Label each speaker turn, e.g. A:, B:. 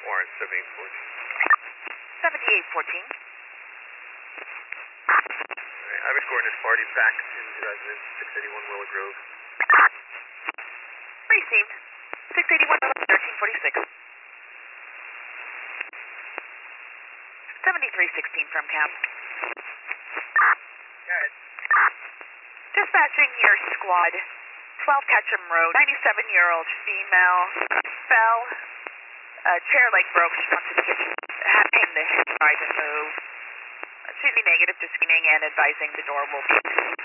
A: Warren 7814.
B: 7814.
A: Alright, I've escorted this party back into residence 681 Willow Grove.
B: Received. 681 1346. 7316 from Camp.
A: Good.
B: Dispatching your squad. 12 Ketchum Road. 97-year-old female. Fell. Chair leg broke. She wants to the kitchen. Having the hip try to move. Should be negative to screening and advising the door will be